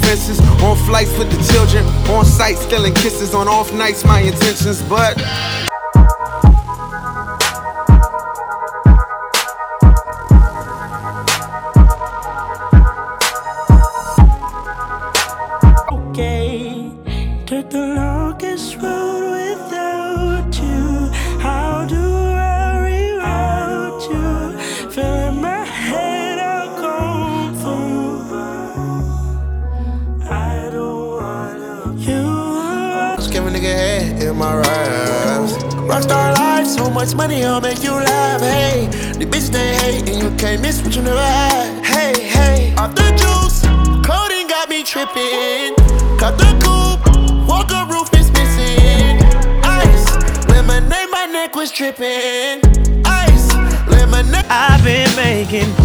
expenses. On flights with the children, on site stealing kisses. On off nights, my intentions, but took the longest road without you. How do I reroute you? Filling my head out cold food. I don't wanna you. Just give a nigga head in my raps. Rockstar life, so much money, I'll make you laugh. Hey, the bitch they hate, and you can't miss what you never had. Hey, hey, off the juice, clothing got me tripping. Cut the coupe, walker roof is missing. Ice, lemonade, my neck was tripping. Ice, lemonade. I've been making